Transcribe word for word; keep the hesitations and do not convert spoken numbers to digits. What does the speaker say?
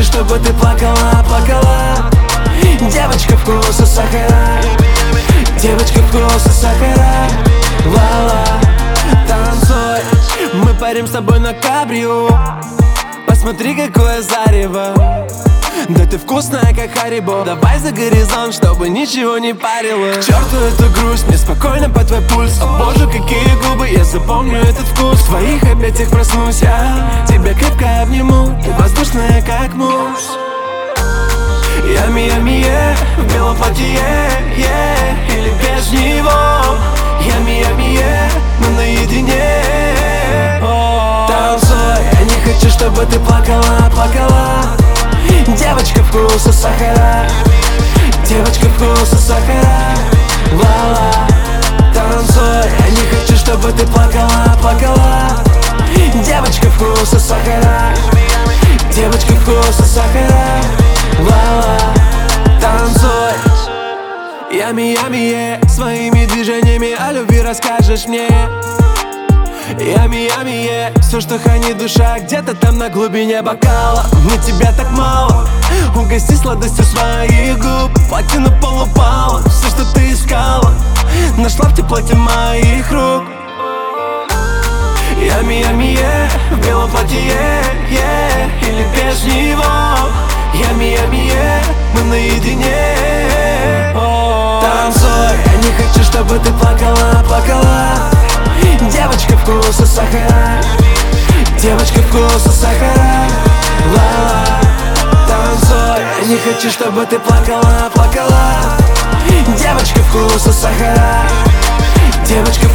чтобы ты плакала, плакала. Девочка вкуса сахара, девочка вкуса сахара. Ла-ла, танцуй. Мы парим с тобой на кабрио. Посмотри, какое зарево. Да ты вкусная, как Харибо. Давай за горизонт, чтобы ничего не парило. К черту эту грусть, мне спокойно по твой пульс. О боже, какие губы, я запомню этот вкус. В твоих объятиях проснусь я, тебя крепко обниму. Ты воздушная, как муж. Ями, ями, е, в белом платье, е, или без него. Ями, ями, е, мы наедине. О, танцуй, я не хочу, чтобы ты плакала, плакала. Девочка вкуса сахара, девочка вкуса сахара. Ла-ла, танцуй, я не хочу, чтобы ты плакала, плакала. Девочка вкуса сахара, девочка вкуса сахара. Ла-ла, танцуй. Ями, ями, е, своими движениями о любви расскажешь мне. Ями, ями, е, все, что хранит душа, где-то там на глубине бокала. Мне тебя так мало, угости сладостью своих губ. Платина пол упала, все, что ты искала, нашла в теплоте моих рук. Ями, ями, е, в белом платье, е, или без него. Ями, ями, е, мы наедине. О, танцуй, я не хочу, чтобы ты плакала, плакала. Девочка вкуса сахара, девочка вкуса сахара. Ла-ла, танцуй, я не хочу, чтобы ты плакала, плакала. Девочка вкуса сахара, девочка